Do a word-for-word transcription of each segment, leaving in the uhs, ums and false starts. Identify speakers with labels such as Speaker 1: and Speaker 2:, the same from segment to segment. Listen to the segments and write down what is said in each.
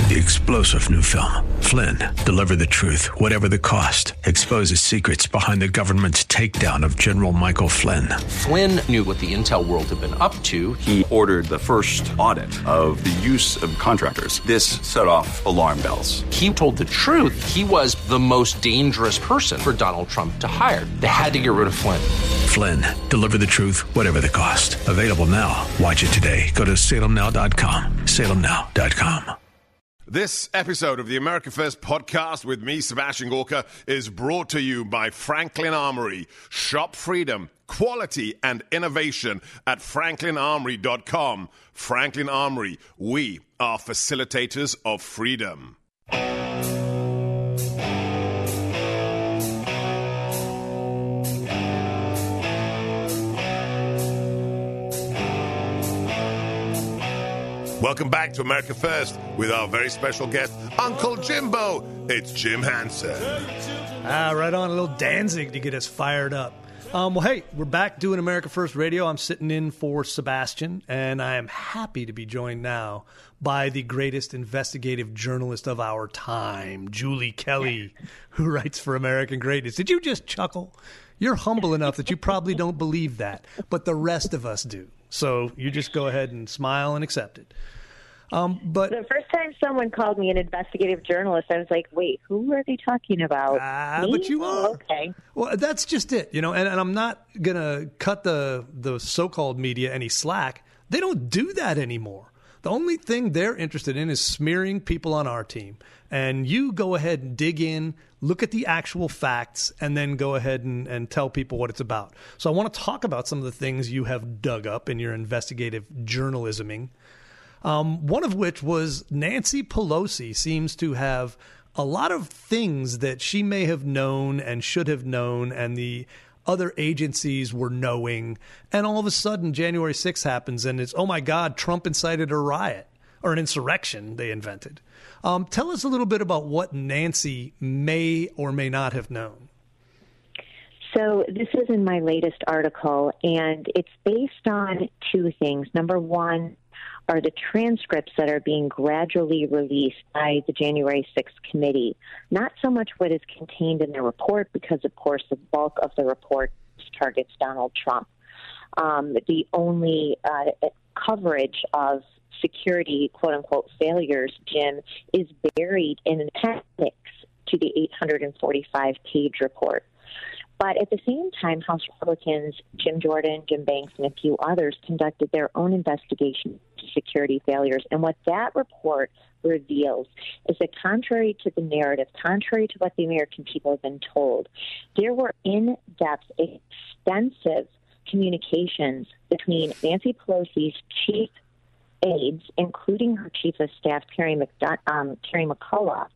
Speaker 1: The explosive new film, Flynn, deliver the truth, whatever the cost, exposes secrets behind the government's takedown of General Michael Flynn.
Speaker 2: Flynn knew what the intel world had been up to.
Speaker 3: He ordered the first audit of the use of contractors. This set off alarm bells.
Speaker 2: He told the truth. He was the most dangerous person for Donald Trump to hire. They had to get rid of Flynn.
Speaker 1: Flynn, deliver the truth, whatever the cost. Available now. Watch it today. Go to salem now dot com. salem now dot com.
Speaker 4: This episode of the America First podcast with me, Sebastian Gorka, is brought to you by Franklin Armory. Shop freedom, quality, and innovation at franklin armory dot com. Franklin Armory, we are facilitators of freedom. Welcome back to America First with our very special guest, Uncle Jimbo. It's Jim Hansen.
Speaker 5: Ah, right on. A little Danzig to get us fired up. Um, well, hey, we're back doing America First Radio. I'm sitting in for Sebastian, and I am happy to be joined now by the greatest investigative journalist of our time, Julie Kelly, who writes for American Greatness. Did you just chuckle? You're humble enough that you probably don't believe that, but the rest of us do. So you just go ahead and smile and accept it. Um, but
Speaker 6: the first time someone called me an investigative journalist, I was like, wait, who are they talking about?
Speaker 5: Ah,
Speaker 6: Me?
Speaker 5: but you are.
Speaker 6: Oh, okay.
Speaker 5: Well, that's just it, you know, and, and I'm not going to cut the, the so-called media any slack. They don't do that anymore. The only thing they're interested in is smearing people on our team. And you go ahead and dig in, look at the actual facts, and then go ahead and, and tell people what it's about. So I want to talk about some of the things you have dug up in your investigative journalisming. Um, one of which was Nancy Pelosi seems to have a lot of things that she may have known and should have known, and the other agencies were knowing. And all of a sudden, January sixth happens, and it's, oh, my God, Trump incited a riot or an insurrection they invented. Um, tell us a little bit about what Nancy may or may not have known.
Speaker 6: So this is in my latest article, and it's based on two things. Number one are the transcripts that are being gradually released by the January sixth committee. Not so much what is contained in the report, because, of course, the bulk of the report targets Donald Trump. Um, the only uh, coverage of security, quote-unquote, failures, Jim, is buried in an appendix to the eight hundred forty-five page report. But at the same time, House Republicans, Jim Jordan, Jim Banks, and a few others conducted their own investigation into security failures. And what that report reveals is that contrary to the narrative, contrary to what the American people have been told, there were in-depth, extensive communications between Nancy Pelosi's chief aides, including her chief of staff, Terry, McDo- um, Terry McCullough,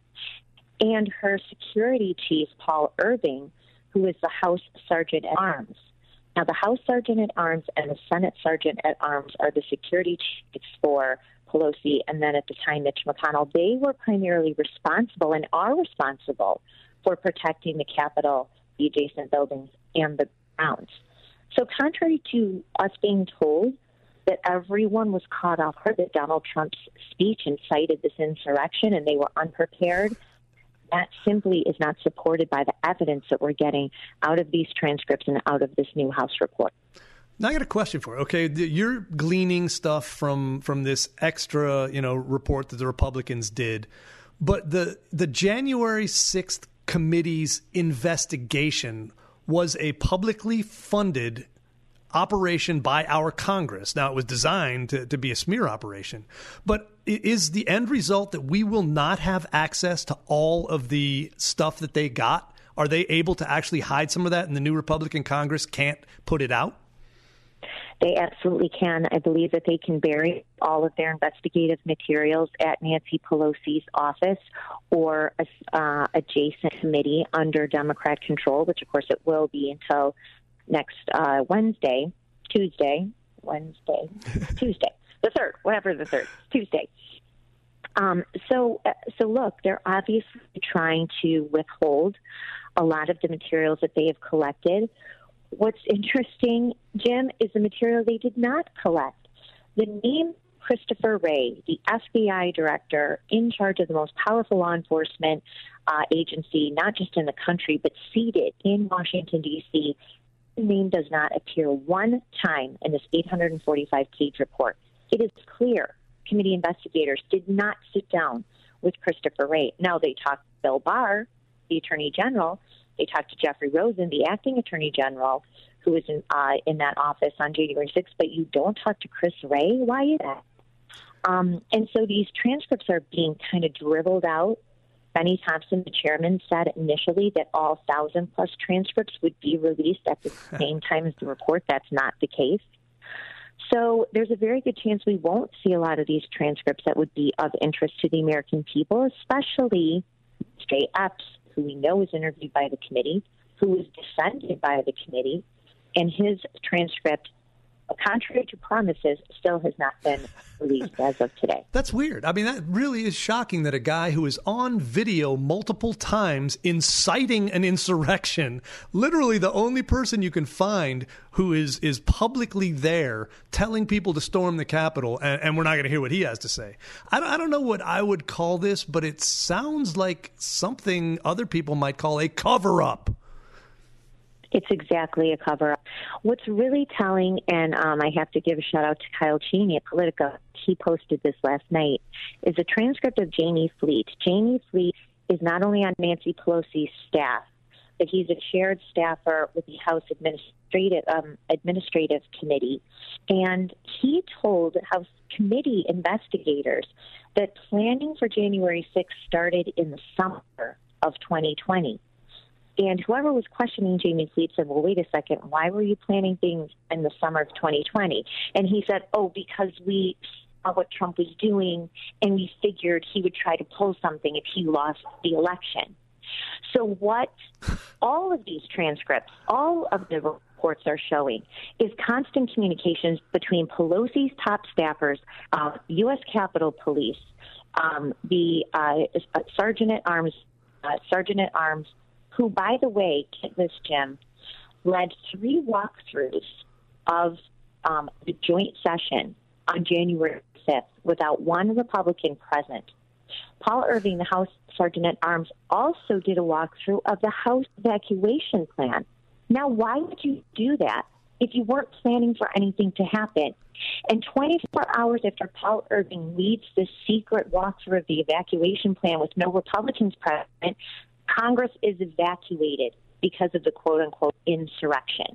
Speaker 6: and her security chief, Paul Irving, who is the House Sergeant at Arms. Now, the House Sergeant at Arms and the Senate Sergeant at Arms are the security chiefs for Pelosi, and then at the time, Mitch McConnell. They were primarily responsible and are responsible for protecting the Capitol, the adjacent buildings, and the grounds. So contrary to us being told that everyone was caught off guard that Donald Trump's speech incited this insurrection and they were unprepared, that simply is not supported by the evidence that we're getting out of these transcripts and out of this new House report.
Speaker 5: Now I got a question for you. Okay, you're gleaning stuff from from this extra, you know, report that the Republicans did, but the the January sixth committee's investigation was a publicly funded operation by our Congress. Now, it was designed to, to be a smear operation, but is the end result that we will not have access to all of the stuff that they got? Are they able to actually hide some of that and the new Republican Congress can't put it out?
Speaker 6: They absolutely can. I believe that they can bury all of their investigative materials at Nancy Pelosi's office or a uh, adjacent committee under Democrat control, which, of course, it will be until next uh, Wednesday, Tuesday, Wednesday, Tuesday, the third, whatever the third, Tuesday. Um, so, uh, so look, they're obviously trying to withhold a lot of the materials that they have collected. What's interesting, Jim, is the material they did not collect. The name Christopher Wray, the F B I director in charge of the most powerful law enforcement uh, agency, not just in the country, but seated in Washington, D C, his name does not appear one time in this eight hundred forty-five page report. It is clear committee investigators did not sit down with Christopher Wray. Now, they talked to Bill Barr, the Attorney General. They talked to Jeffrey Rosen, the acting Attorney General, who was in, uh, in that office on January sixth, but you don't talk to Chris Wray? Why is that? Um, and so these transcripts are being kind of dribbled out. Benny Thompson, the chairman, said initially that all thousand-plus transcripts would be released at the same time as the report. That's not the case. So there's a very good chance we won't see a lot of these transcripts that would be of interest to the American people, especially Jay Epps, who we know was interviewed by the committee, who was defended by the committee, and his transcript, contrary to promises, still has not been released as of today.
Speaker 5: That's weird. I mean, that really is shocking that a guy who is on video multiple times inciting an insurrection, literally the only person you can find who is, is publicly there telling people to storm the Capitol, and, and we're not going to hear what he has to say. I don't, I don't know what I would call this, but it sounds like something other people might call a cover-up.
Speaker 6: It's exactly a cover-up. What's really telling, and um, I have to give a shout-out to Kyle Cheney at Politico. He posted this last night, is a transcript of Jamie Fleet. Jamie Fleet is not only on Nancy Pelosi's staff, but he's a shared staffer with the House Administrative, um, Administrative Committee. And he told House Committee investigators that planning for January sixth started in the summer of twenty twenty. And whoever was questioning Jamie Fleet said, well, wait a second, why were you planning things in the summer of twenty twenty? And he said, oh, because we saw what Trump was doing, and we figured he would try to pull something if he lost the election. So what all of these transcripts, all of the reports are showing is constant communications between Pelosi's top staffers, uh, U S Capitol Police, um, the uh, Sergeant at Arms, uh, Sergeant at Arms, who, by the way, get this, Jim, led three walkthroughs of um, the joint session on January fifth without one Republican present. Paul Irving, the House Sergeant at Arms, also did a walkthrough of the House evacuation plan. Now, why would you do that if you weren't planning for anything to happen? And twenty-four hours after Paul Irving leads this secret walkthrough of the evacuation plan with no Republicans present, Congress is evacuated because of the quote-unquote insurrection.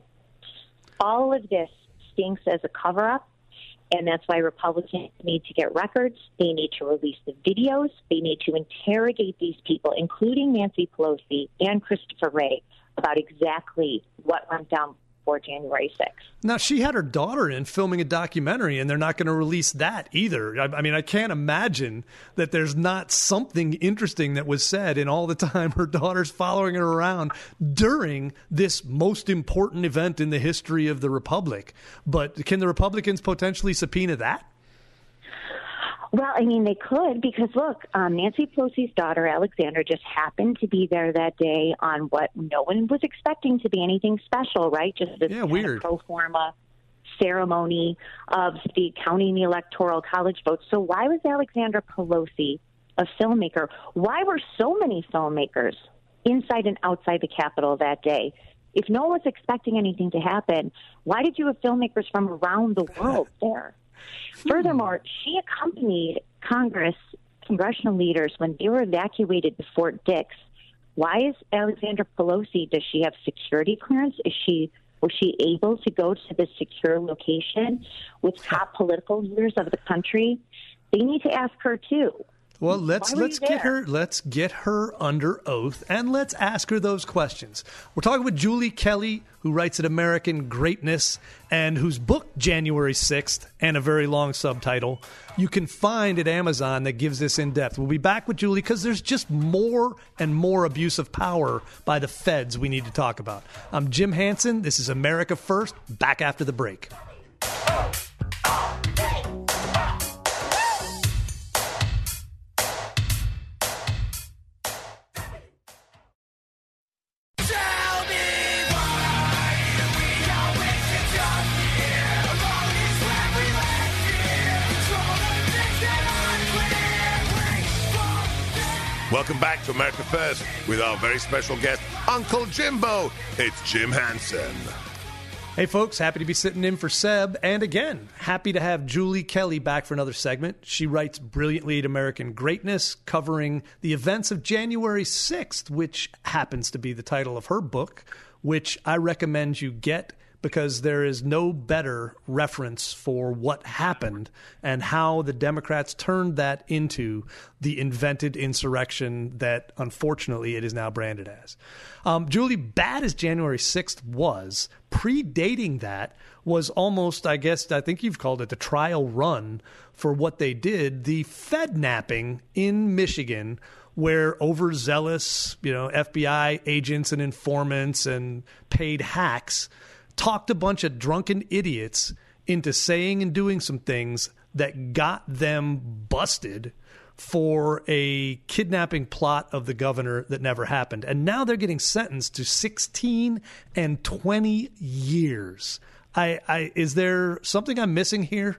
Speaker 6: All of this stinks as a cover-up, and that's why Republicans need to get records. They need to release the videos. They need to interrogate these people, including Nancy Pelosi and Christopher Wray, about exactly what went down before January sixth.
Speaker 5: Now, she had her daughter in filming a documentary, and they're not going to release that either. I, I mean, I can't imagine that there's not something interesting that was said in all the time her daughter's following her around during this most important event in the history of the Republic. But can the Republicans potentially subpoena that?
Speaker 6: Well, I mean, they could because, look, um, Nancy Pelosi's daughter, Alexandra, just happened to be there that day on what no one was expecting to be anything special, right? Just this
Speaker 5: yeah,
Speaker 6: kind
Speaker 5: weird.
Speaker 6: of pro forma ceremony of the counting the electoral college votes. So why was Alexandra Pelosi a filmmaker? Why were so many filmmakers inside and outside the Capitol that day? If no one was expecting anything to happen, why did you have filmmakers from around the world there? Furthermore, she accompanied Congress, congressional leaders when they were evacuated to Fort Dix. Why is Alexandra Pelosi, does she have security clearance? Is she was she able to go to this secure location with top political leaders of the country? They need to ask her too.
Speaker 5: Well, let's let's get her let's get her under oath and let's ask her those questions. We're talking with Julie Kelly, who writes at American Greatness and whose book January sixth and a very long subtitle you can find at Amazon that gives this in depth. We'll be back with Julie because there's just more and more abuse of power by the feds we need to talk about. I'm Jim Hansen. This is America First. Back after the break.
Speaker 7: Trouble
Speaker 4: Welcome back to America First with our very special guest, Uncle Jimbo. It's Jim Hansen.
Speaker 5: Hey, folks, happy to be sitting in for Seb. And again, happy to have Julie Kelly back for another segment. She writes brilliantly at American Greatness, covering the events of January sixth, which happens to be the title of her book, which I recommend you get because there is no better reference for what happened and how the Democrats turned that into the invented insurrection that, unfortunately, it is now branded as. Um, Julie, bad as January sixth was, predating that was almost, I guess, I think you've called it the trial run for what they did, the Fednapping in Michigan, where overzealous, you know, F B I agents and informants and paid hacks talked a bunch of drunken idiots into saying and doing some things that got them busted for a kidnapping plot of the governor that never happened. And now they're getting sentenced to sixteen and twenty years. I, I is there something I'm missing here?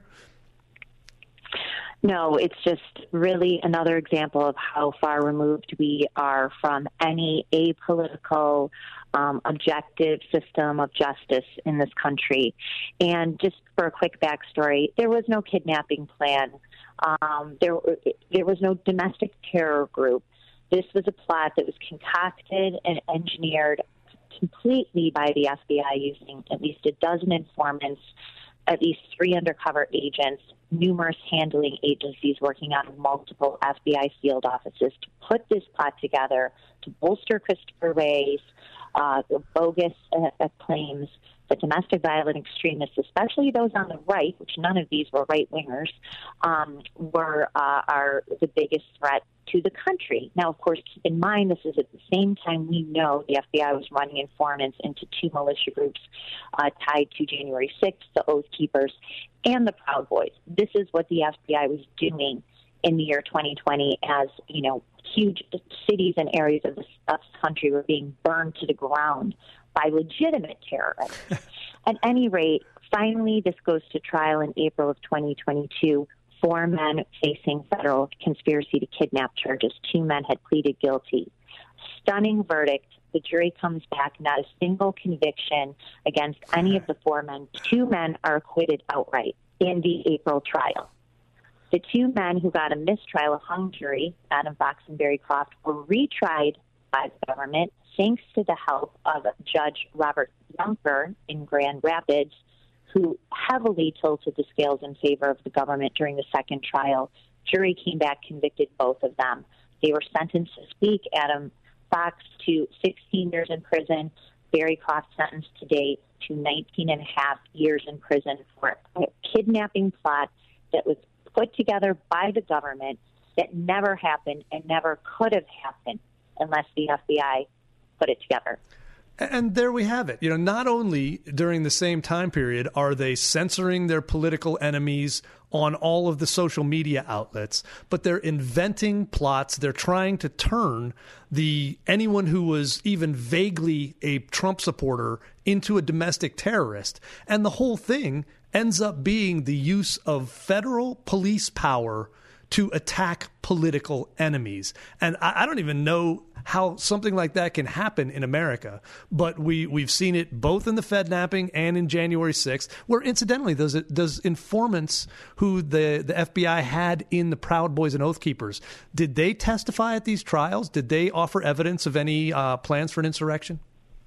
Speaker 6: No, it's just really another example of how far removed we are from any apolitical, um, objective system of justice in this country. And just for a quick backstory, there was no kidnapping plan. Um, there, there was no domestic terror group. This was a plot that was concocted and engineered completely by the F B I using at least a dozen informants, at least three undercover agents, numerous handling agencies working out of multiple F B I field offices to put this plot together to bolster Christopher Wray's uh, bogus uh, claims that domestic violent extremists, especially those on the right, which none of these were right-wingers, um, were uh, are the biggest threat to the country. Now, of course, keep in mind this is at the same time we know the F B I was running informants into two militia groups uh, tied to January sixth, the Oath Keepers, and the Proud Boys. This is what the F B I was doing in the year twenty twenty as, you know, huge cities and areas of this, of this country were being burned to the ground by legitimate terrorists. At any rate, finally, this goes to trial in April of twenty twenty-two. Four men facing federal conspiracy to kidnap charges. Two men had pleaded guilty. Stunning verdict. The jury comes back, not a single conviction against any of the four men. Two men are acquitted outright in the April trial. The two men who got a mistrial, a hung jury, Adam Fox and Barry Croft, were retried by the government thanks to the help of Judge Robert Yunker in Grand Rapids, who heavily tilted the scales in favor of the government during the second trial. Jury came back, convicted both of them. They were sentenced this week, Adam Fox to sixteen years in prison, Barry Croft sentenced to date to nineteen and a half years in prison for a kidnapping plot that was put together by the government that never happened and never could have happened unless the F B I put it together.
Speaker 5: And there we have it. You know, not only during the same time period are they censoring their political enemies on all of the social media outlets, but they're inventing plots. They're trying to turn the anyone who was even vaguely a Trump supporter into a domestic terrorist. And the whole thing ends up being the use of federal police power to attack political enemies. And I, I don't even know how something like that can happen in America, but we, we've seen it both in the Fednapping and in January sixth, where incidentally, those, those informants who the, the F B I had in the Proud Boys and Oath Keepers, did they testify at these trials? Did they offer evidence of any uh, plans for an insurrection?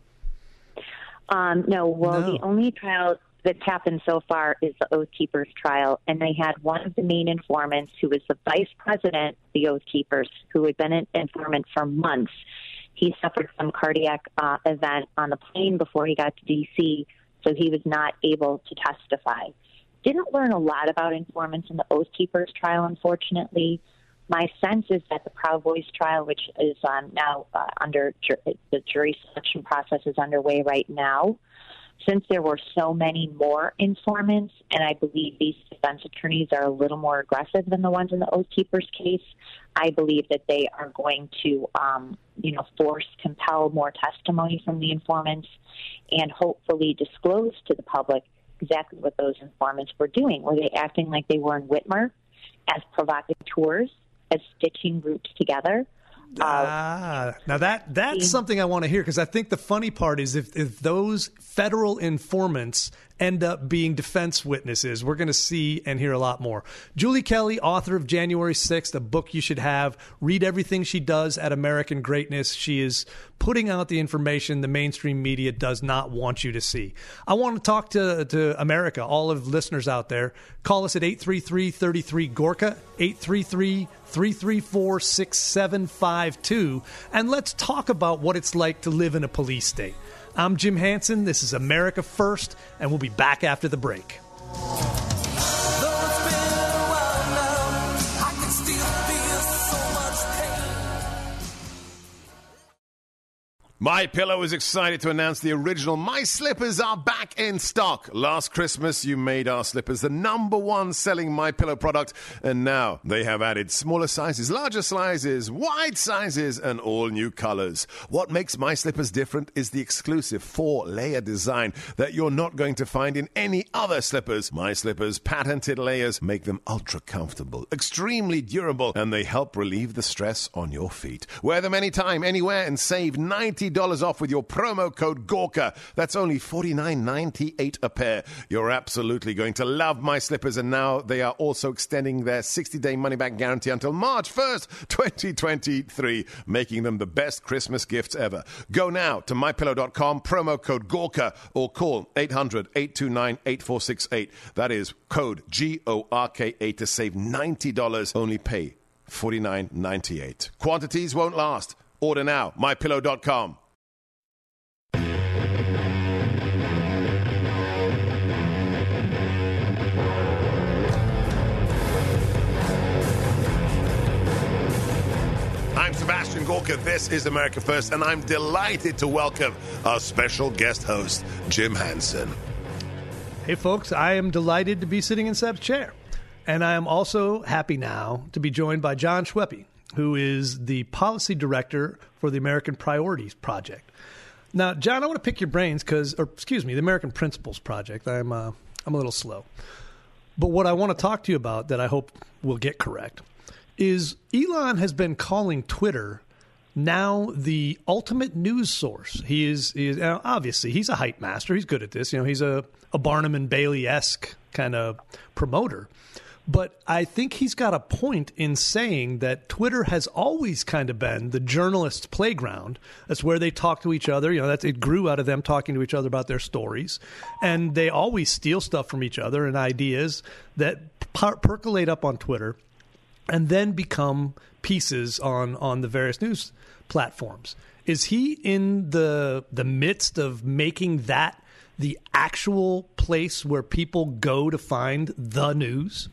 Speaker 6: Um, no, well, no. The only trial that's happened so far is the Oath Keepers trial, and they had one of the main informants who was the vice president of the Oath Keepers, who had been an informant for months. He suffered some cardiac uh, event on the plane before he got to D C, so he was not able to testify. Didn't learn a lot about informants in the Oath Keepers trial, unfortunately. My sense is that the Proud Boys trial, which is um, now uh, under ju- the jury selection process is underway right now, since there were so many more informants, and I believe these defense attorneys are a little more aggressive than the ones in the Oath Keepers case, I believe that they are going to, um, you know, force, compel more testimony from the informants and hopefully disclose to the public exactly what those informants were doing. Were they acting like they were in Whitmer as provocateurs, as stitching groups together?
Speaker 5: Ah, now that that's something I want to hear, because I think the funny part is if, if those federal informants end up being defense witnesses, we're going to see and hear a lot more. Julie Kelly, author of January sixth, a book you should have. Read everything she does at American Greatness. She is putting out the information the mainstream media does not want you to see. I want to talk to, to America, all of listeners out there. Call us at eight three three, three three, Gorka, eight three three, three three four, six seven five two, and let's talk about what it's like to live in a police state. I'm Jim Hansen. This is America First, and we'll be back after the break.
Speaker 4: MyPillow is excited to announce the original My Slippers are back in stock. Last Christmas, you made our slippers the number one selling MyPillow product, and now they have added smaller sizes, larger sizes, wide sizes, and all new colors. What makes My Slippers different is the exclusive four-layer design that you're not going to find in any other slippers. My Slippers' patented layers make them ultra comfortable, extremely durable, and they help relieve the stress on your feet. Wear them anytime, anywhere, and save ninety dollars off with your promo code Gorka. That's only forty-nine ninety-eight a pair. You're absolutely going to love My Slippers, and now they are also extending their sixty-day money-back guarantee until March first, twenty twenty-three, making them the best Christmas gifts ever. Go now to my pillow dot com, promo code Gorka, or call eight hundred, eight two nine, eight four six eight. That is code G O R K A to save ninety dollars. Only pay forty-nine ninety-eight. Quantities won't last. Order now, my pillow dot com. I'm Sebastian Gorka. This is America First, and I'm delighted to welcome our special guest host, Jim Hansen.
Speaker 5: Hey, folks, I am delighted to be sitting in Seb's chair. And I am also happy now to be joined by John Schweppe, who is the policy director for the American Priorities Project. Now, John, I want to pick your brains because, or excuse me, the American Principles Project. I'm, uh, I'm a little slow. But what I want to talk to you about that I hope we'll get correct is Elon has been calling Twitter now the ultimate news source. He is, he is obviously, he's a hype master. He's good at this. You know, he's a, a Barnum and Bailey-esque kind of promoter. But I think he's got a point in saying that Twitter has always kind of been the journalist's playground. That's where they talk to each other. You know, that's, it grew out of them talking to each other about their stories. And they always steal stuff from each other and ideas that per- percolate up on Twitter and then become pieces on, on the various news platforms. Is he in the the midst of making that the actual place where people go to find the news?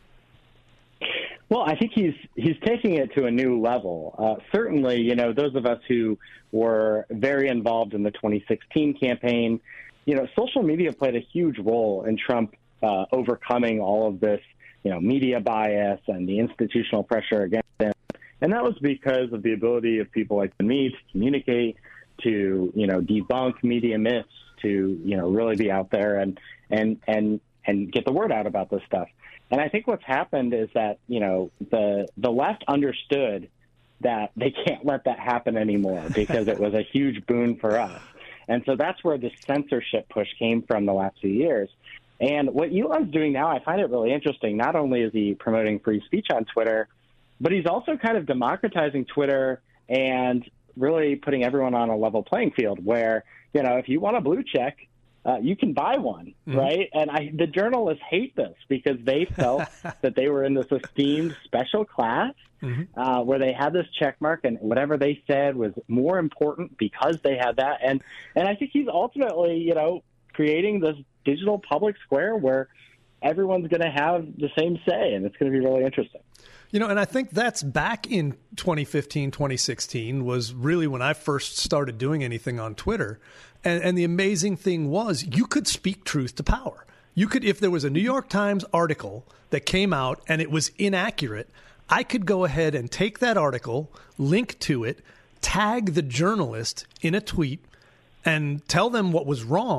Speaker 7: Well, I think he's he's taking it to a new level. Uh, certainly, you know, those of us who were very involved in the twenty sixteen campaign, you know, social media played a huge role in Trump uh, overcoming all of this, you know, media bias and the institutional pressure against him. And that was because of the ability of people like me to communicate, to, you know, debunk media myths, to, you know, really be out there and and and and get the word out about this stuff. And I think what's happened is that, you know, the the left understood that they can't let that happen anymore because it was a huge boon for us. And so that's where the censorship push came from the last few years. And what Elon's doing now, I find it really interesting. Not only is he promoting free speech on Twitter, but he's also kind of democratizing Twitter and really putting everyone on a level playing field where, you know, if you want a blue check, uh, you can buy one, mm-hmm. right? And I, the journalists hate this because they felt that they were in this esteemed special class mm-hmm. uh, where they had this check mark and whatever they said was more important because they had that. And, and I think he's ultimately, you know, creating this digital public square where everyone's going to have the same say, and it's going to be really interesting.
Speaker 5: You know, and I think that's back in twenty fifteen, twenty sixteen was really when I first started doing anything on Twitter. And, and the amazing thing was you could speak truth to power. You could, if there was a New York Times article that came out and it was inaccurate, I could go ahead and take that article, link to it, tag the journalist in a tweet, and tell them what was wrong,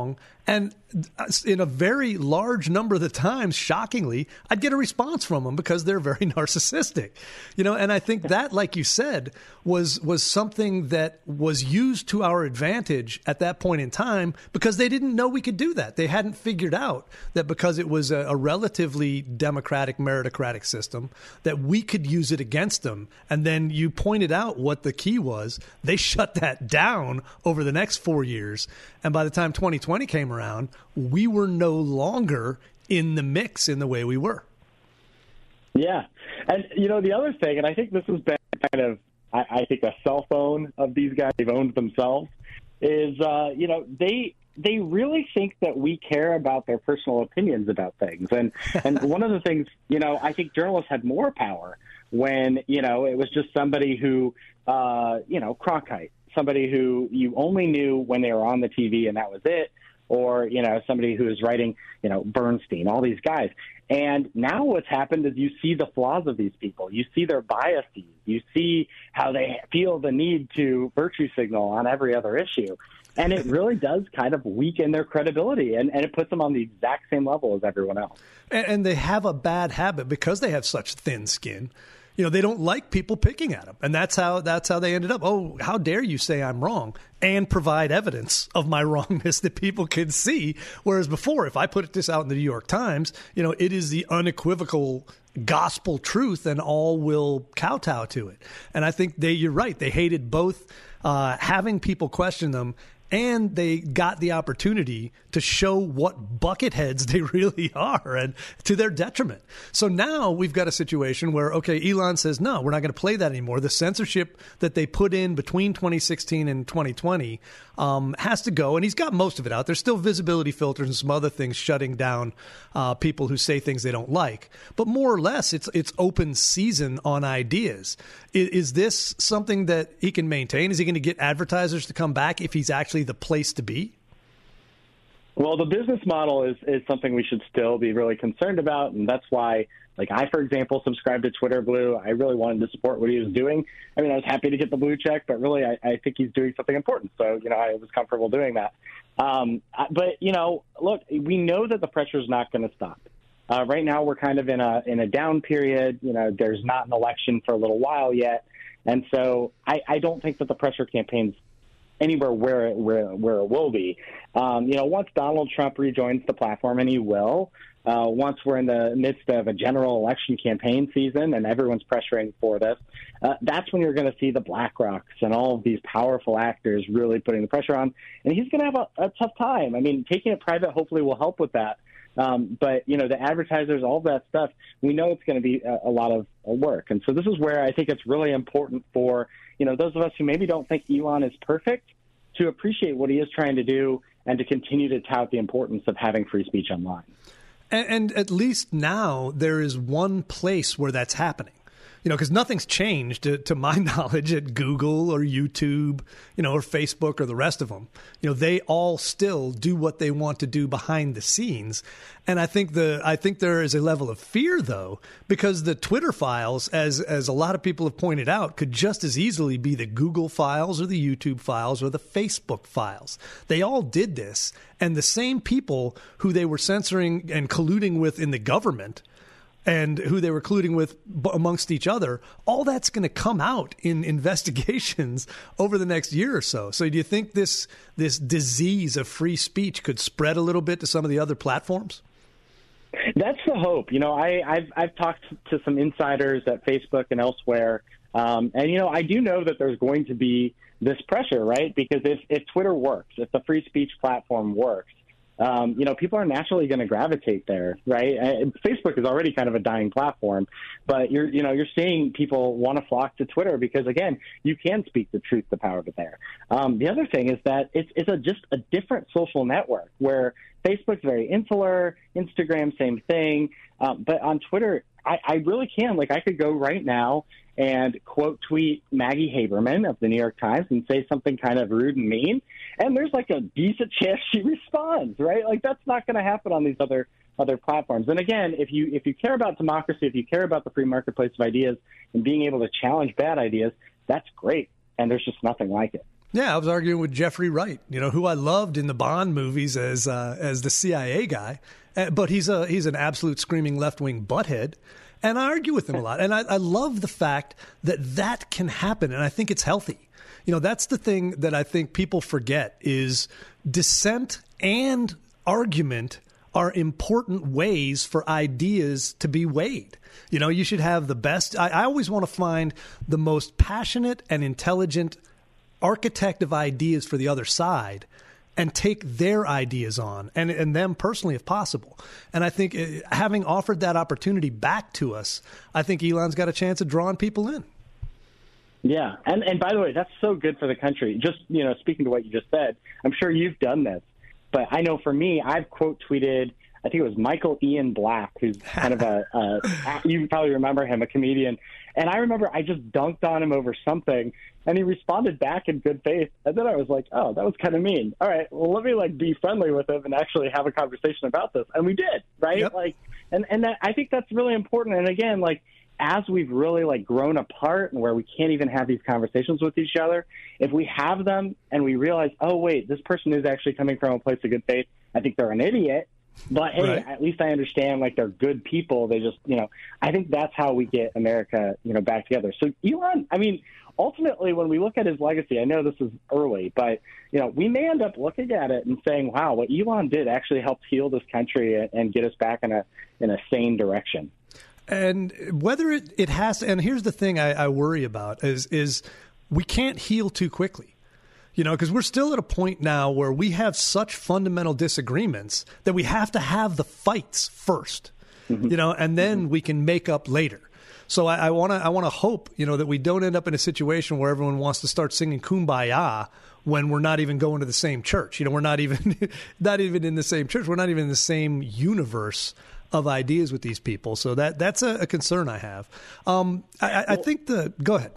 Speaker 5: And in a very large number of the times, shockingly, I'd get a response from them because they're very narcissistic. You know, and I think that, like you said, was was something that was used to our advantage at that point in time because they didn't know we could do that. They hadn't figured out that because it was a, a relatively democratic, meritocratic system, that we could use it against them. And then you pointed out what the key was. They shut that down over the next four years. And by the time twenty twenty came around, we were no longer in the mix in the way we were.
Speaker 7: Yeah. And, you know, the other thing, and I think this has been kind of, I, I think, a cell phone of these guys, they've owned themselves, is, uh, you know, they they really think that we care about their personal opinions about things. And, and one of the things, you know, I think journalists had more power when, you know, it was just somebody who, uh, you know, Cronkite, somebody who you only knew when they were on the T V and that was it. Or, you know, somebody who is writing, you know, Bernstein, all these guys. And now what's happened is you see the flaws of these people. You see their biases. You see how they feel the need to virtue signal on every other issue. And it really does kind of weaken their credibility, and, and it puts them on the exact same level as everyone else.
Speaker 5: And, and they have a bad habit because they have such thin skin. You know, they don't like people picking at them. And that's how that's how they ended up. Oh, how dare you say I'm wrong and provide evidence of my wrongness that people can see. Whereas before, if I put this out in the New York Times, you know, it is the unequivocal gospel truth and all will kowtow to it. And I think they you're right. They hated both uh, having people question them, and they got the opportunity to show what bucketheads they really are, and to their detriment. So now we've got a situation where, okay, Elon says, no, we're not going to play that anymore. The censorship that they put in between twenty sixteen and twenty twenty um, has to go, and he's got most of it out. There's still visibility filters and some other things shutting down uh, people who say things they don't like. But more or less, it's it's open season on ideas. Is, is this something that he can maintain? Is he going to get advertisers to come back if he's actually the place to be?
Speaker 7: Well, the business model is, is something we should still be really concerned about, and that's why, like I, for example, subscribed to Twitter Blue. I really wanted to support what he was doing. I mean, I was happy to get the blue check, but really I, I think he's doing something important. So, you know, I was comfortable doing that. Um, but, you know, look, we know that the pressure is not going to stop. Uh, right now we're kind of in a in a down period. You know, there's not an election for a little while yet. And so I, I don't think that the pressure campaign's anywhere where it, where, where it will be. Um, you know, once Donald Trump rejoins the platform, and he will, uh, once we're in the midst of a general election campaign season and everyone's pressuring for this, uh, that's when you're going to see the BlackRocks and all of these powerful actors really putting the pressure on. And he's going to have a, a tough time. I mean, taking it private hopefully will help with that. Um, but, you know, the advertisers, all that stuff, we know it's going to be a, a lot of uh, work. And so this is where I think it's really important for, you know, those of us who maybe don't think Elon is perfect to appreciate what he is trying to do and to continue to tout the importance of having free speech online.
Speaker 5: And, and at least now there is one place where that's happening. You know, because nothing's changed, to, to my knowledge, at Google or YouTube, you know, or Facebook or the rest of them. You know, they all still do what they want to do behind the scenes. And I think the I think there is a level of fear, though, because the Twitter files, as as a lot of people have pointed out, could just as easily be the Google files or the YouTube files or the Facebook files. They all did this. And the same people who they were censoring and colluding with in the government and who they were colluding with amongst each other, all that's going to come out in investigations over the next year or so. So do you think this this disease of free speech could spread a little bit to some of the other platforms?
Speaker 7: That's the hope. You know, I, I've, I've talked to some insiders at Facebook and elsewhere, um, and, you know, I do know that there's going to be this pressure, right? Because if, if Twitter works, if the free speech platform works, Um, you know, people are naturally going to gravitate there, right? And Facebook is already kind of a dying platform, but you're, you know, you're seeing people want to flock to Twitter because, again, you can speak the truth to power to there. Um, the other thing is that it's, it's a, just a different social network where Facebook's very insular, Instagram, same thing. Um, but on Twitter, I, I really can. Like, I could go right now and quote tweet Maggie Haberman of the New York Times and say something kind of rude and mean, and there's like a decent chance she responds, right? Like, that's not going to happen on these other other platforms. And again, if you if you care about democracy, if you care about the free marketplace of ideas and being able to challenge bad ideas, that's great. And there's just nothing like it.
Speaker 5: Yeah, I was arguing with Jeffrey Wright, you know, who I loved in the Bond movies as uh, as the C I A guy, uh, but he's a he's an absolute screaming left-wing butthead, and I argue with him a lot. And I, I love the fact that that can happen, and I think it's healthy. You know, that's the thing that I think people forget is dissent and argument are important ways for ideas to be weighed. You know, you should have the best. I, I always want to find the most passionate and intelligent architect of ideas for the other side and take their ideas on and, and them personally if possible. And I think uh, having offered that opportunity back to us, I think Elon's got a chance of drawing people in.
Speaker 7: Yeah. And, and by the way, that's so good for the country. Just, you know, speaking to what you just said, I'm sure you've done this, but I know for me, I've quote tweeted, I think it was Michael Ian Black, who's kind of a, a you probably remember him, a comedian. And I remember I just dunked on him over something, and he responded back in good faith. And then I was like, oh, that was kind of mean. All right, well, let me like be friendly with him and actually have a conversation about this. And we did, right?
Speaker 5: Yep.
Speaker 7: Like, and and that, I think that's really important. And again, like as we've really like grown apart and where we can't even have these conversations with each other, if we have them and we realize, oh wait, this person is actually coming from a place of good faith. I think they're an idiot. But, hey, right. At least I understand, like, they're good people. They just, you know, I think that's how we get America, you know, back together. So Elon, I mean, ultimately, when we look at his legacy, I know this is early, but, you know, we may end up looking at it and saying, wow, what Elon did actually helped heal this country and, and get us back in a in a sane direction.
Speaker 5: And whether it, it has to, and here's the thing I, I worry about is is we can't heal too quickly. You know, because we're still at a point now where we have such fundamental disagreements that we have to have the fights first, mm-hmm. you know, and then mm-hmm. we can make up later. So I want to I want to hope, you know, that we don't end up in a situation where everyone wants to start singing Kumbaya when we're not even going to the same church. You know, we're not even not even in the same church. We're not even in the same universe of ideas with these people. So that that's a, a concern I have. Um, I, I think the go ahead.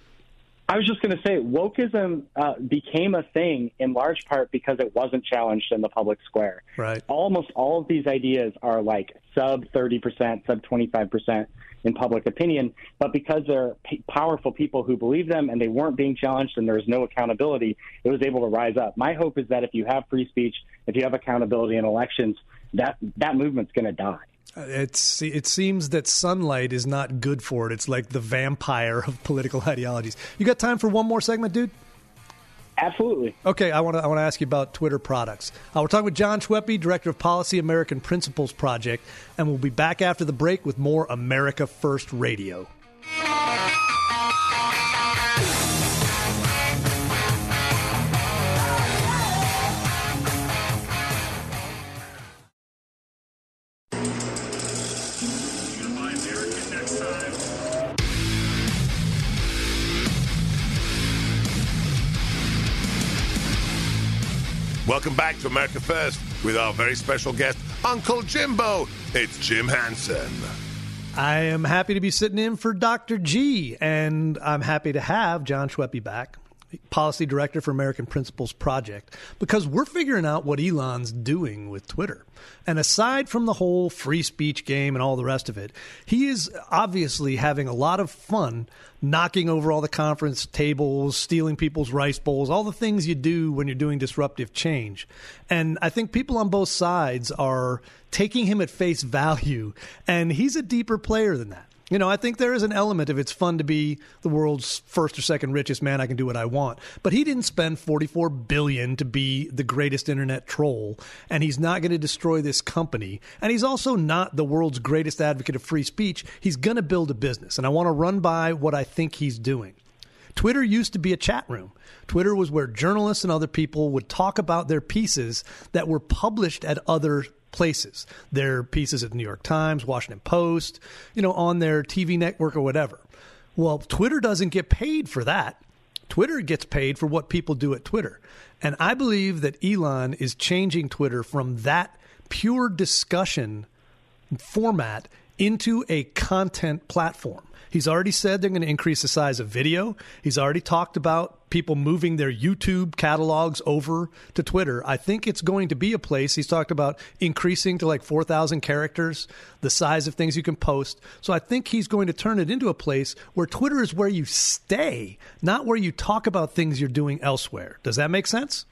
Speaker 7: I was just going to say, wokeism uh, became a thing in large part because it wasn't challenged in the public square.
Speaker 5: Right.
Speaker 7: Almost all of these ideas are like sub thirty percent, sub twenty-five percent in public opinion, but because they're p- powerful people who believe them and they weren't being challenged and there was no accountability, it was able to rise up. My hope is that if you have free speech, if you have accountability in elections, that, that movement's going to die.
Speaker 5: It's it seems that sunlight is not good for it. It's like the vampire of political ideologies. You got time for one more segment, dude?
Speaker 7: Absolutely.
Speaker 5: Okay, I want to I want to ask you about Twitter products. Uh, we're talking with John Schweppe, Director of Policy American Principles Project, and we'll be back after the break with more America First Radio.
Speaker 4: Welcome back to America First with our very special guest, Uncle Jimbo. It's Jim Hansen.
Speaker 5: I am happy to be sitting in for Doctor G, and I'm happy to have John Schweppe back, Policy Director for American Principles Project, because we're figuring out what Elon's doing with Twitter. And aside from the whole free speech game and all the rest of it, he is obviously having a lot of fun knocking over all the conference tables, stealing people's rice bowls, all the things you do when you're doing disruptive change. And I think people on both sides are taking him at face value, and he's a deeper player than that. You know, I think there is an element of it's fun to be the world's first or second richest man. I can do what I want. But he didn't spend forty-four billion dollars to be the greatest internet troll, and he's not going to destroy this company. And he's also not the world's greatest advocate of free speech. He's going to build a business, and I want to run by what I think he's doing. Twitter used to be a chat room. Twitter was where journalists and other people would talk about their pieces that were published at other places. Their pieces at the New York Times, Washington Post, you know, on their T V network or whatever. Well, Twitter doesn't get paid for that. Twitter gets paid for what people do at Twitter. And I believe that Elon is changing Twitter from that pure discussion format into a content platform. He's already said they're going to increase the size of video. He's already talked about people moving their YouTube catalogs over to Twitter. I think it's going to be a place. He's talked about increasing to like four thousand characters, the size of things you can post. So I think he's going to turn it into a place where Twitter is where you stay, not where you talk about things you're doing elsewhere. Does that make sense?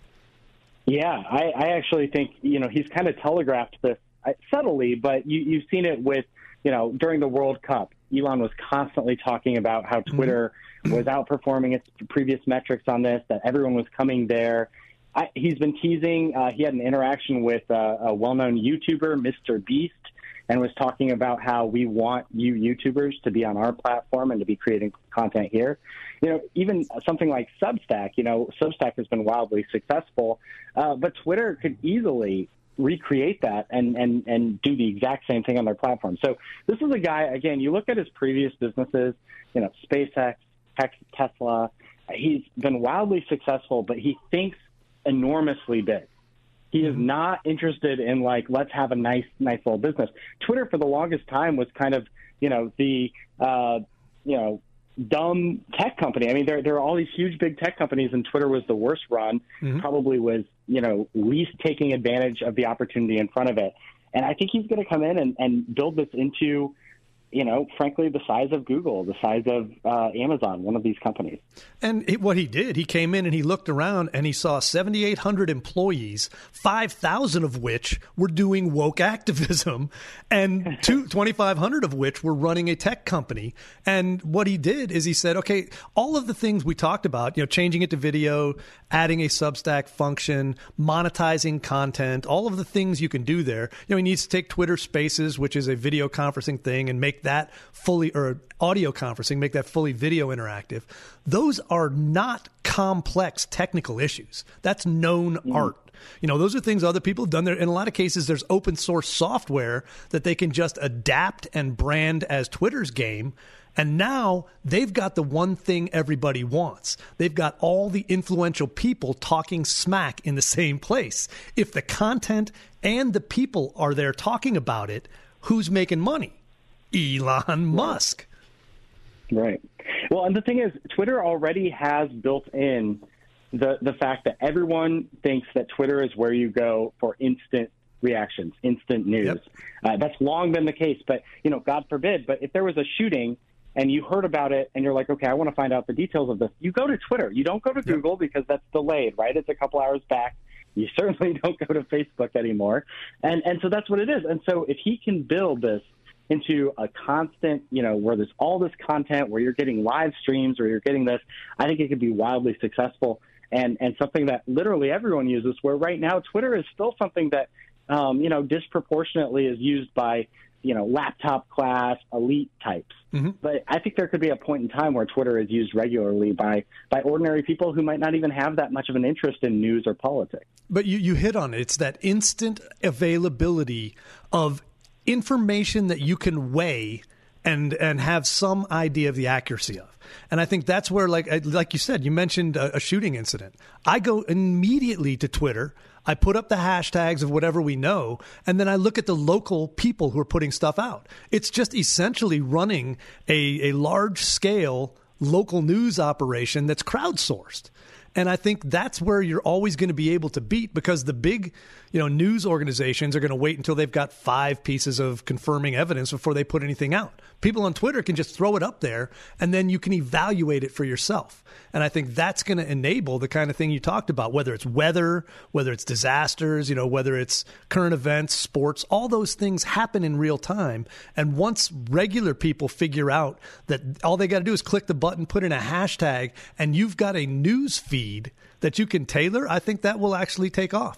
Speaker 7: Yeah, I, I actually think, you know, he's kind of telegraphed this subtly, but you, you've seen it with, you know, during the World Cup. Elon was constantly talking about how Twitter mm-hmm. was outperforming its previous metrics on this, that everyone was coming there. I, he's been teasing. Uh, he had an interaction with uh, a well-known YouTuber, Mister Beast, and was talking about how we want you YouTubers to be on our platform and to be creating content here. You know, even something like Substack, you know, Substack has been wildly successful, uh, but Twitter could easily recreate that and, and, and do the exact same thing on their platform. So this is a guy, again, you look at his previous businesses, you know, SpaceX, Tesla, he's been wildly successful, but he thinks enormously big. He is not interested in, like, let's have a nice, nice little business. Twitter for the longest time was kind of, you know, the, uh, you know, dumb tech company. I mean, there there are all these huge, big tech companies, and Twitter was the worst run, mm-hmm. probably was, you know, least taking advantage of the opportunity in front of it. And I think he's going to come in and, and build this into, you know, frankly, the size of Google, the size of uh, Amazon, one of these companies. And
Speaker 5: it, what he did, he came in and he looked around and he saw seven thousand eight hundred employees, five thousand of which were doing woke activism, and two, twenty-five hundred of which were running a tech company. And what he did is he said, okay, all of the things we talked about, you know, changing it to video, adding a Substack function, monetizing content, all of the things you can do there. You know, he needs to take Twitter Spaces, which is a video conferencing thing, and make that fully, or audio conferencing, make that fully video interactive. Those are not complex technical issues. That's known mm. art. You know, those are things other people have done there. In a lot of cases, there's open source software that they can just adapt and brand as Twitter's game. And now they've got the one thing everybody wants. They've got all the influential people talking smack in the same place. If the content and the people are there talking about it, who's making money? Elon Musk.
Speaker 7: Right. Well, and the thing is, Twitter already has built in the, the fact that everyone thinks that Twitter is where you go for instant reactions, instant news. Yep. Uh, that's long been the case. But, you know, God forbid, but if there was a shooting and you heard about it and you're like, okay, I want to find out the details of this, you go to Twitter. You don't go to yep. Google because that's delayed, right? It's a couple hours back. You certainly don't go to Facebook anymore. And, and so that's what it is. And so if he can build this into a constant, you know, where there's all this content, where you're getting live streams, or you're getting this, I think it could be wildly successful and, and something that literally everyone uses, where right now Twitter is still something that, um, you know, disproportionately is used by, you know, laptop class, elite types. Mm-hmm. But I think there could be a point in time where Twitter is used regularly by, by ordinary people who might not even have that much of an interest in news or politics.
Speaker 5: But you, you hit on it. It's that instant availability of information that you can weigh and and have some idea of the accuracy of. And I think that's where, like like you said, you mentioned a, a shooting incident. I go immediately to Twitter. I put up the hashtags of whatever we know, and then I look at the local people who are putting stuff out. It's just essentially running a, a large-scale local news operation that's crowdsourced. And I think that's where you're always going to be able to beat, because the big, you know, news organizations are going to wait until they've got five pieces of confirming evidence before they put anything out. People on Twitter can just throw it up there, and then you can evaluate it for yourself. And I think that's going to enable the kind of thing you talked about, whether it's weather, whether it's disasters, you know, whether it's current events, sports, all those things happen in real time. And once regular people figure out that all they got to do is click the button, put in a hashtag, and you've got a news feed that you can tailor, I think that will actually take off.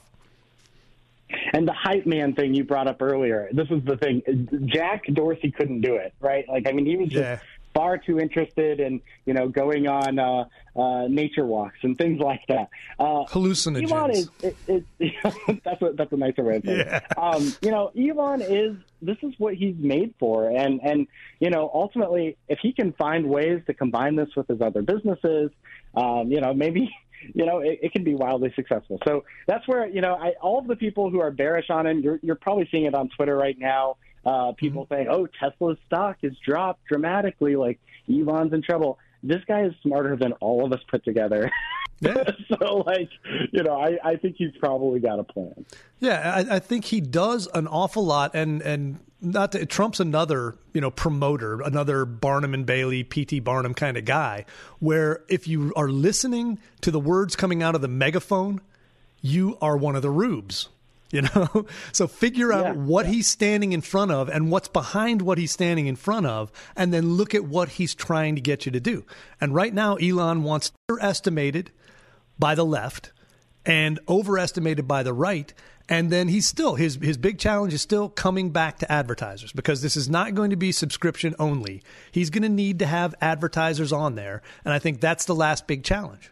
Speaker 7: And the hype man thing you brought up earlier, this is the thing. Jack Dorsey couldn't do it, right? Like, I mean, he was just yeah. far too interested in, you know, going on uh, uh, nature walks and things like that. Uh,
Speaker 5: Hallucinogens.
Speaker 7: Elon is, is, is that's, a, that's a nicer way of saying
Speaker 5: yeah.
Speaker 7: it. Um, you know, Elon is, this is what he's made for. And, and, you know, ultimately, if he can find ways to combine this with his other businesses, um, you know, maybe – you know, it, it can be wildly successful. So that's where, you know, I, all of the people who are bearish on him, you're, you're probably seeing it on Twitter right now. Uh, people mm-hmm. saying, oh, Tesla's stock is dropped dramatically, like Elon's in trouble. This guy is smarter than all of us put together. Yeah. So, like, you know, I, I think he's probably got a plan.
Speaker 5: Yeah, I, I think he does an awful lot. And, and not to, Trump's another, you know, promoter, another Barnum and Bailey, P T Barnum kind of guy, where if you are listening to the words coming out of the megaphone, you are one of the rubes. You know, so figure out yeah. what he's standing in front of and what's behind what he's standing in front of, and then look at what he's trying to get you to do. And right now, Elon wants underestimated by the left and overestimated by the right. And then he's still, his, his big challenge is still coming back to advertisers, because this is not going to be subscription only. He's going to need to have advertisers on there. And I think that's the last big challenge.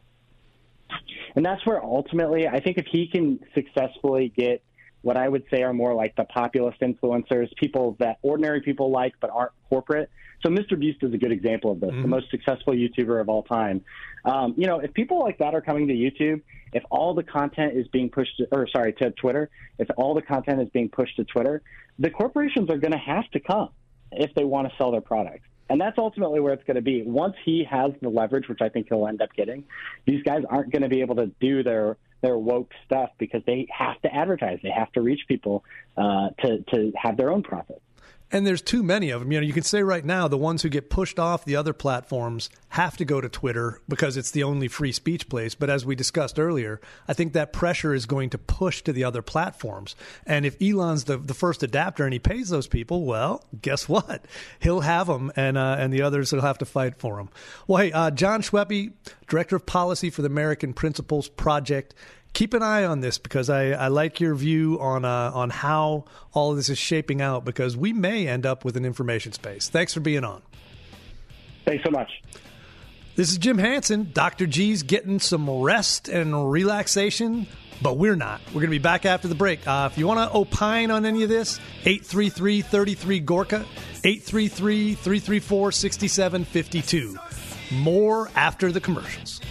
Speaker 7: And that's where ultimately, I think if he can successfully get what I would say are more like the populist influencers, people that ordinary people like but aren't corporate. So Mister Beast is a good example of this, mm-hmm. the most successful YouTuber of all time. Um, you know, if people like that are coming to YouTube, if all the content is being pushed, to, or sorry, to Twitter, if all the content is being pushed to Twitter, the corporations are going to have to come if they want to sell their products. And that's ultimately where it's going to be. Once he has the leverage, which I think he'll end up getting, these guys aren't going to be able to do their their woke stuff because they have to advertise. They have to reach people uh, to, to have their own profit.
Speaker 5: And there's too many of them. You know, you can say right now the ones who get pushed off the other platforms have to go to Twitter because it's the only free speech place. But as we discussed earlier, I think that pressure is going to push to the other platforms. And if Elon's the, the first adapter and he pays those people, well, guess what? He'll have them, and uh, and the others will have to fight for them. Well, hey, uh, John Schweppe, Director of Policy for the American Principles Project. Keep an eye on this, because I, I like your view on uh, on how all of this is shaping out, because we may end up with an information space. Thanks for being on.
Speaker 7: Thanks so much.
Speaker 5: This is Jim Hansen. Doctor G's getting some rest and relaxation, but we're not. We're going to be back after the break. Uh, if you want to opine on any of this, eight three three, three three, Gorka, eight three three, three three four, six seven five two. More after the commercials.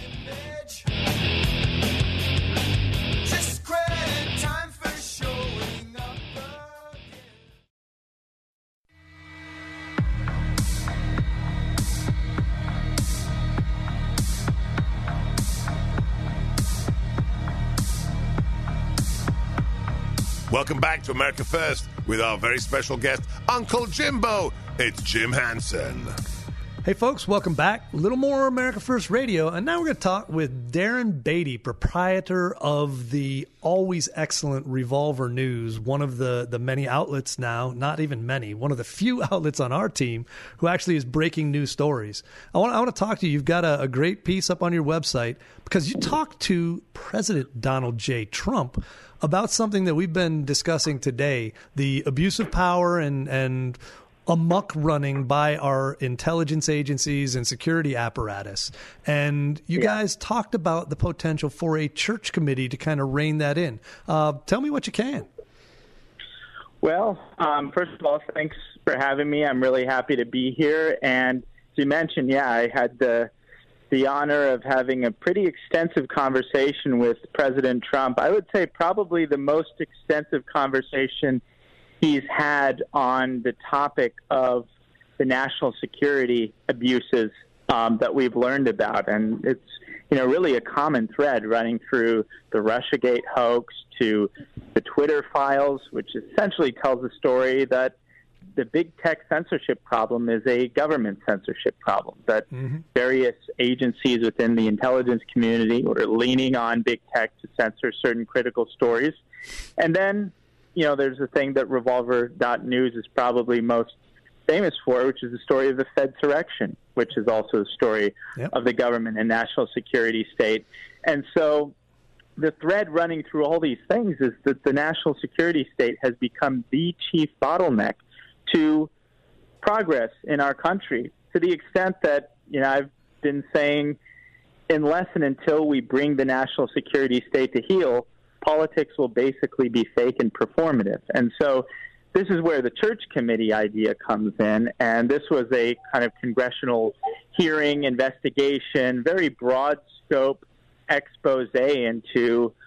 Speaker 4: Welcome back to America First with our very special guest, Uncle Jimbo. It's Jim Hansen.
Speaker 5: Hey, folks, welcome back. A little more America First Radio, and now we're going to talk with Darren Beatty, proprietor of the always excellent Revolver News, one of the, the many outlets now, not even many, one of the few outlets on our team who actually is breaking news stories. I want, I want to talk to you. You've got a, a great piece up on your website, because you talked to President Donald J. Trump about something that we've been discussing today, the abuse of power and, and amok running by our intelligence agencies and security apparatus. And you yeah. guys talked about the potential for a church committee to kind of rein that in. Uh, tell me what you can.
Speaker 8: Well, um, first of all, thanks for having me. I'm really happy to be here. And as you mentioned, yeah, I had the the honor of having a pretty extensive conversation with President Trump. I would say probably the most extensive conversation he's had on the topic of the national security abuses um, that we've learned about. And it's, you know, really a common thread running through the Russiagate hoax to the Twitter files, which essentially tells a story that the big tech censorship problem is a government censorship problem, that mm-hmm. various agencies within the intelligence community are leaning on big tech to censor certain critical stories. And then, you know, there's a thing that Revolver dot news is probably most famous for, which is the story of the Fedsurrection, which is also a story yep. of the government and national security state. And so the thread running through all these things is that the national security state has become the chief bottleneck to progress in our country, to the extent that, you know, I've been saying unless and until we bring the national security state to heel, politics will basically be fake and performative. And so this is where the church committee idea comes in. And this was a kind of congressional hearing, investigation, very broad scope expose into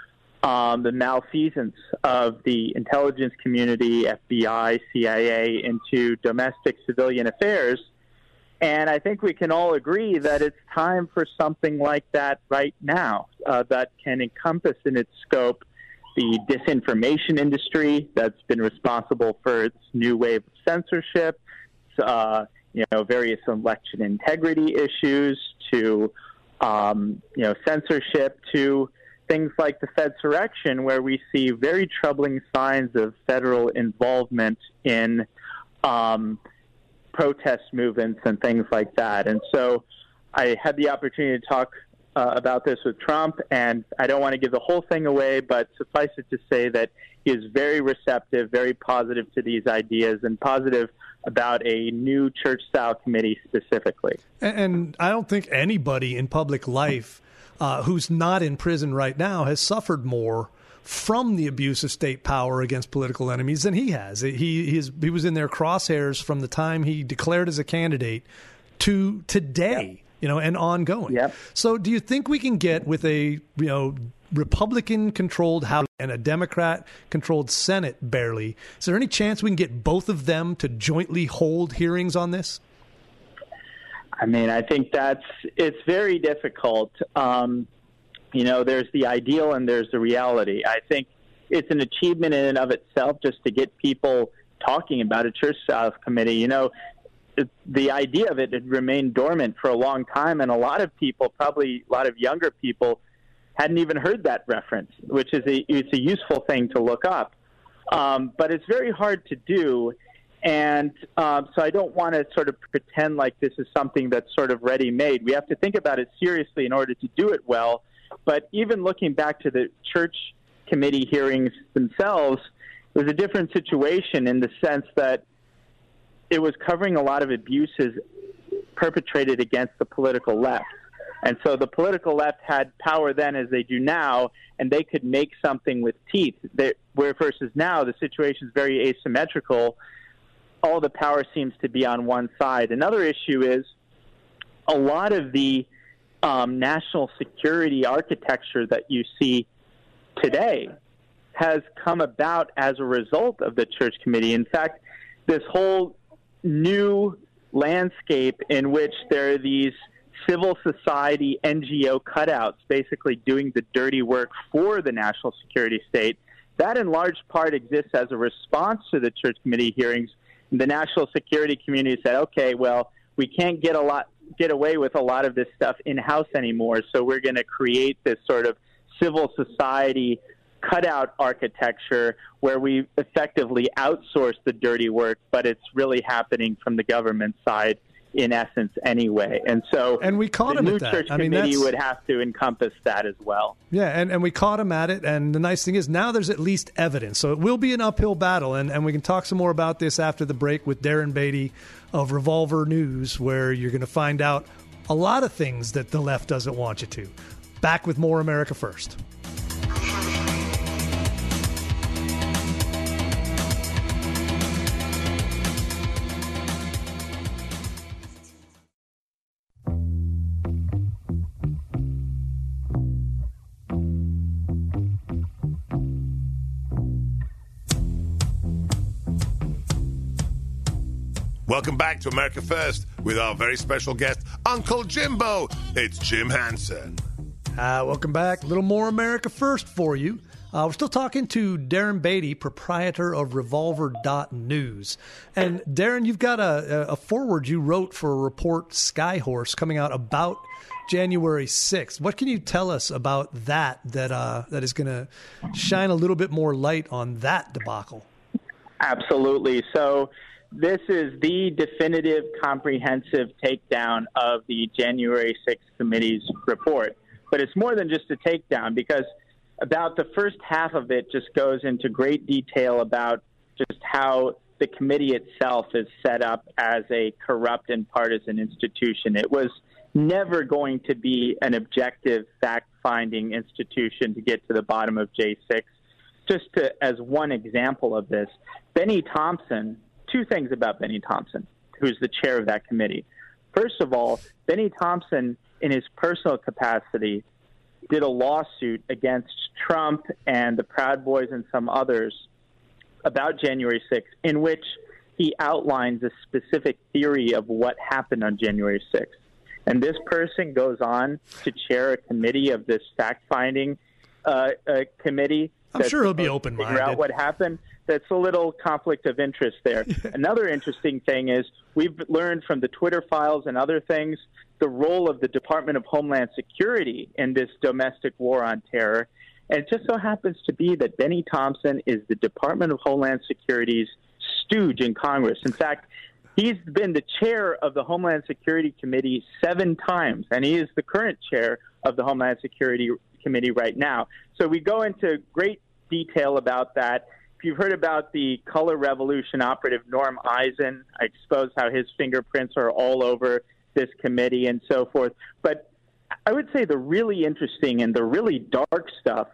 Speaker 8: um, the malfeasance of the intelligence community, F B I, C I A, into domestic civilian affairs. And I think we can all agree that it's time for something like that right now uh, that can encompass in its scope the disinformation industry that's been responsible for its new wave of censorship, uh, you know, various election integrity issues, to, um, you know, censorship, to things like the Fedsurrection, where we see very troubling signs of federal involvement in um, protest movements and things like that. And so I had the opportunity to talk uh, about this with Trump, and I don't want to give the whole thing away, but suffice it to say that he is very receptive, very positive to these ideas, and positive about a new church-style committee specifically.
Speaker 5: And, and I don't think anybody in public life uh, who's not in prison right now has suffered more from the abuse of state power against political enemies than he has. He, he, is, he was in their crosshairs from the time he declared as a candidate to today. Yep. You know, and ongoing.
Speaker 8: Yep.
Speaker 5: So do you think we can get with a, you know, Republican-controlled House and a Democrat-controlled Senate barely, is there any chance we can get both of them to jointly hold hearings on this?
Speaker 8: I mean, I think that's, it's very difficult. Um, you know, there's the ideal and there's the reality. I think it's an achievement in and of itself just to get people talking about a church-style committee. You know, the idea of it had remained dormant for a long time, and a lot of people, probably a lot of younger people, hadn't even heard that reference, which is a, it's a useful thing to look up. Um, but it's very hard to do, and um, so I don't want to sort of pretend like this is something that's sort of ready-made. We have to think about it seriously in order to do it well. But even looking back to the church committee hearings themselves, it was a different situation in the sense that it was covering a lot of abuses perpetrated against the political left. And so the political left had power then as they do now, and they could make something with teeth. They, where versus now, the situation is very asymmetrical. All the power seems to be on one side. Another issue is a lot of the um, national security architecture that you see today has come about as a result of the church committee. In fact, this whole new landscape in which there are these civil society N G O cutouts basically doing the dirty work for the national security state, that in large part exists as a response to the church committee hearings. The national security community said, okay, well, we can't get a lot get away with a lot of this stuff in-house anymore, so we're going to create this sort of civil society cutout architecture where we effectively outsource the dirty work, but it's really happening from the government side in essence anyway. And so
Speaker 5: and we caught
Speaker 8: the
Speaker 5: him
Speaker 8: new
Speaker 5: at that.
Speaker 8: church
Speaker 5: I mean,
Speaker 8: committee
Speaker 5: that's...
Speaker 8: would have to encompass that as well.
Speaker 5: Yeah, and, and we caught him at it. And the nice thing is now there's at least evidence. So it will be an uphill battle. And, and we can talk some more about this after the break with Darren Beattie of Revolver News, where you're going to find out a lot of things that the left doesn't want you to. Back with more America First.
Speaker 4: Welcome back to America First with our very special guest, Uncle Jimbo. It's Jim Hansen.
Speaker 5: Uh, welcome back. A little more America First for you. Uh, we're still talking to Darren Beattie, proprietor of Revolver dot news. And Darren, you've got a, a foreword you wrote for a report, Skyhorse, coming out about January sixth. What can you tell us about that that uh, that is going to shine a little bit more light on that debacle?
Speaker 8: Absolutely. So this is the definitive, comprehensive takedown of the January sixth committee's report. But it's more than just a takedown, because about the first half of it just goes into great detail about just how the committee itself is set up as a corrupt and partisan institution. It was never going to be an objective, fact-finding institution to get to the bottom of J six. Just to, as one example of this, Benny Thompson, two things about Benny Thompson, who's the chair of that committee. First of all, Benny Thompson, in his personal capacity, did a lawsuit against Trump and the Proud Boys and some others about January sixth, in which he outlines a specific theory of what happened on January sixth. And this person goes on to chair a committee of this fact-finding uh, uh, committee.
Speaker 5: I'm sure he'll be open-minded.
Speaker 8: Figure out what happened. That's a little conflict of interest there. Another interesting thing is we've learned from the Twitter files and other things the role of the Department of Homeland Security in this domestic war on terror. And it just so happens to be that Benny Thompson is the Department of Homeland Security's stooge in Congress. In fact, he's been the chair of the Homeland Security Committee seven times, and he is the current chair of the Homeland Security Committee right now. So we go into great detail about that. If you've heard about the color revolution operative Norm Eisen, I expose how his fingerprints are all over this committee and so forth. But I would say the really interesting and the really dark stuff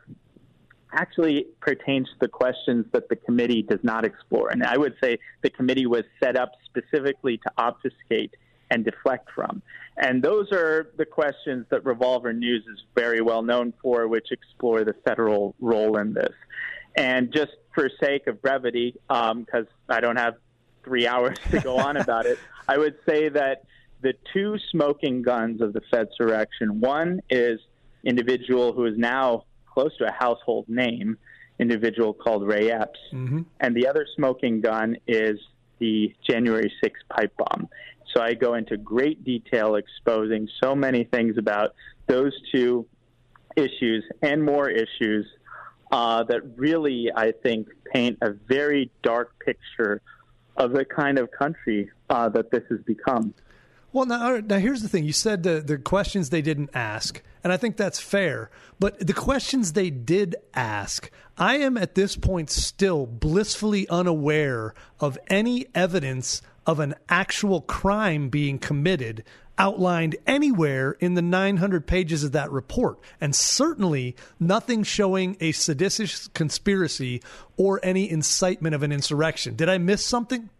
Speaker 8: actually pertains to the questions that the committee does not explore. And I would say the committee was set up specifically to obfuscate and deflect from. And those are the questions that Revolver News is very well known for, which explore the federal role in this. And just for sake of brevity, because um, I don't have three hours to go on about it, I would say that the two smoking guns of the Fedsurrection, one is individual who is now close to a household name, individual called Ray Epps, mm-hmm. and the other smoking gun is the January sixth pipe bomb. So I go into great detail exposing so many things about those two issues and more issues uh, that really, I think, paint a very dark picture of the kind of country uh, that this has become.
Speaker 5: Well, now, now here's the thing. You said the, the questions they didn't ask, and I think that's fair. But the questions they did ask, I am at this point still blissfully unaware of any evidence of an actual crime being committed outlined anywhere in the nine hundred pages of that report, and certainly nothing showing a seditious conspiracy or any incitement of an insurrection. Did I miss something?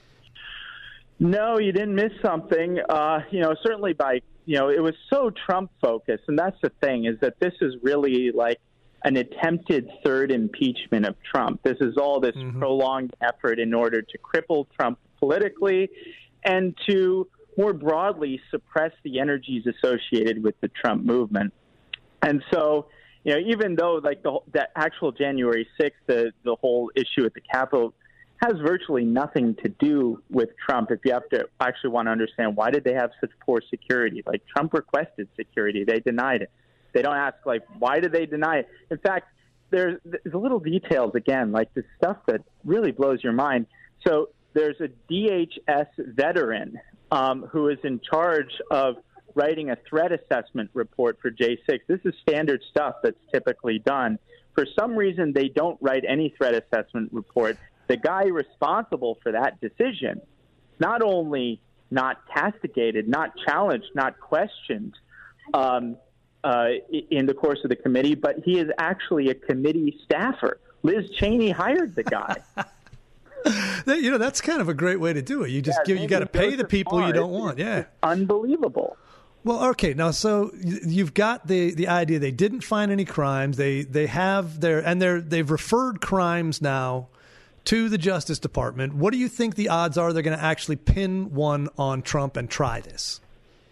Speaker 8: No, you didn't miss something. Uh, you know, certainly by, you know, it was so Trump-focused, and that's the thing, is that this is really like an attempted third impeachment of Trump. This is all this mm-hmm. prolonged effort in order to cripple Trump politically and to more broadly suppress the energies associated with the Trump movement. And so, you know, even though like the that actual January sixth, the, the whole issue at the Capitol has virtually nothing to do with Trump. If you have to actually want to understand why did they have such poor security? Like Trump requested security. They denied it. They don't ask, like, why did they deny it? In fact, there's, there's little details, again, like this stuff that really blows your mind. So there's a D H S veteran um, who is in charge of writing a threat assessment report for J six. This is standard stuff that's typically done. For some reason, they don't write any threat assessment report. The guy responsible for that decision, not only not castigated, not challenged, not questioned um, uh, in the course of the committee, but he is actually a committee staffer. Liz Cheney hired the guy.
Speaker 5: You know, that's kind of a great way to do it. You just yeah, give, you got to pay the people you don't want. Yeah,
Speaker 8: unbelievable.
Speaker 5: Well, okay, now so you've got the, the idea they didn't find any crimes. They they have their and they're they've referred crimes now to the Justice Department. What do you think the odds are they're going to actually pin one on Trump and try this?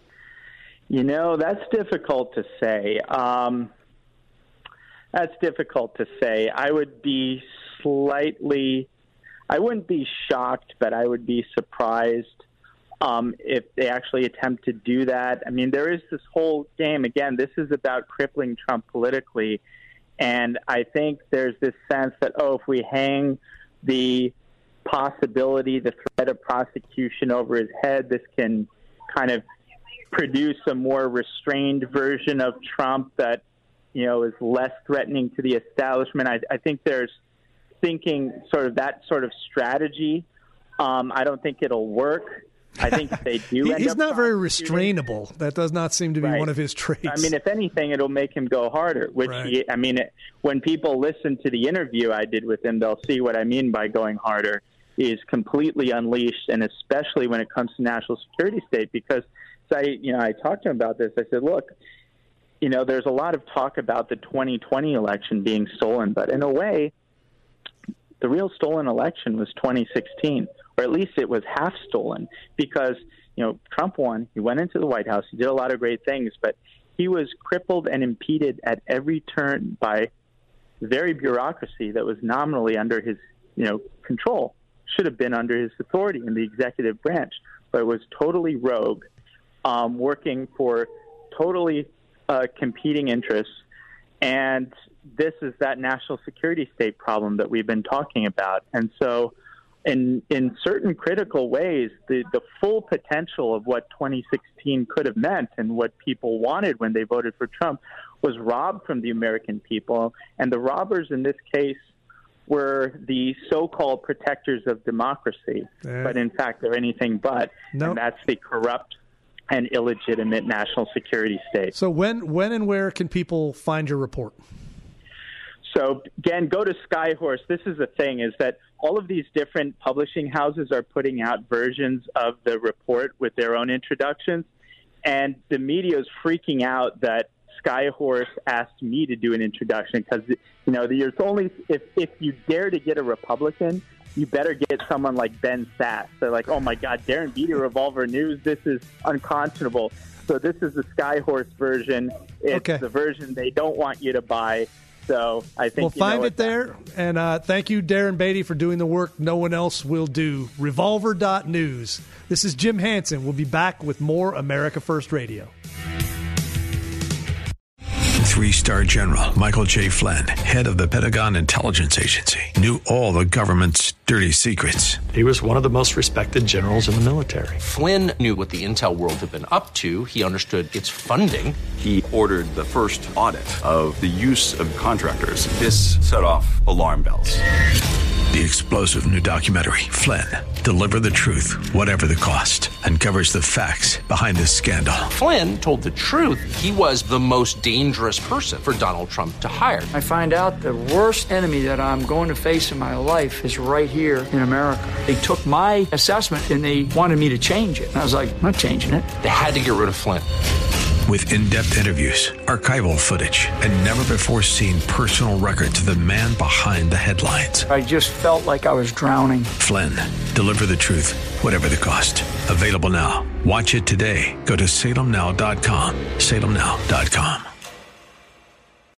Speaker 8: You know, that's difficult to say. Um, that's difficult to say. I would be slightly, I wouldn't be shocked, but I would be surprised um, if they actually attempt to do that. I mean, there is this whole game. Again, this is about crippling Trump politically. And I think there's this sense that, oh, if we hang the possibility, the threat of prosecution over his head, this can kind of produce a more restrained version of Trump that, you know, is less threatening to the establishment. I, I think there's thinking sort of that sort of strategy. Um, I don't think it'll work. I think if they do
Speaker 5: he,
Speaker 8: end
Speaker 5: He's
Speaker 8: up
Speaker 5: not very restrainable. That does not seem to be
Speaker 8: right.
Speaker 5: one of his traits.
Speaker 8: I mean, if anything, it'll make him go harder, which,
Speaker 5: right.
Speaker 8: he, I mean, it, when people listen to the interview I did with him, they'll see what I mean by going harder. He is completely unleashed, and especially when it comes to national security state, because I, you know, I talked to him about this. I said, look, you know, there's a lot of talk about the twenty twenty election being stolen, but in a way, the real stolen election was twenty sixteen, or at least it was half stolen, because, you know, Trump won, he went into the White House, he did a lot of great things, but he was crippled and impeded at every turn by very bureaucracy that was nominally under his, you know, control, should have been under his authority in the executive branch, but it was totally rogue, um, working for totally uh, competing interests. And this is that national security state problem that we've been talking about. And so in in certain critical ways, the, the full potential of what twenty sixteen could have meant and what people wanted when they voted for Trump was robbed from the American people. And the robbers in this case were the so-called protectors of democracy. Uh, but in fact, they're anything but. Nope. And that's the corrupt and illegitimate national security state.
Speaker 5: So when, when and where can people find your report?
Speaker 8: So, again, go to Skyhorse. This is the thing, is that all of these different publishing houses are putting out versions of the report with their own introductions, and the media is freaking out that Skyhorse asked me to do an introduction because, you know, there's only if, if you dare to get a Republican, you better get someone like Ben Sass. They're like, oh, my God, Darren Beattie, Revolver News, this is unconscionable. So this is the Skyhorse version. It's
Speaker 5: okay.
Speaker 8: the version they don't want you to buy. So I think
Speaker 5: we'll find it there. And uh, thank you, Darren Beattie, for doing the work no one else will do. Revolver dot news. This is Jim Hansen. We'll be back with more America First Radio.
Speaker 1: Three-star general Michael J. Flynn, head of the Pentagon Intelligence Agency, knew all the government's dirty secrets.
Speaker 9: He was one of the most respected generals in the military.
Speaker 2: Flynn knew what the intel world had been up to. He understood its funding.
Speaker 3: He ordered the first audit of the use of contractors. This set off alarm bells.
Speaker 1: The explosive new documentary, Flynn, Deliver the Truth, Whatever the Cost, uncovers the facts behind this scandal.
Speaker 2: Flynn told the truth. He was the most dangerous person for Donald Trump to hire.
Speaker 10: I find out the worst enemy that I'm going to face in my life is right here in America. They took my assessment and they wanted me to change it. And I was like, I'm not changing it.
Speaker 2: They had to get rid of Flynn.
Speaker 1: With in-depth interviews, archival footage, and never-before-seen personal records of the man behind the headlines.
Speaker 10: I just felt like I was drowning.
Speaker 1: Flynn, Deliver the Truth, Whatever the Cost. Available now. Watch it today. Go to Salem Now dot com. Salem Now dot com.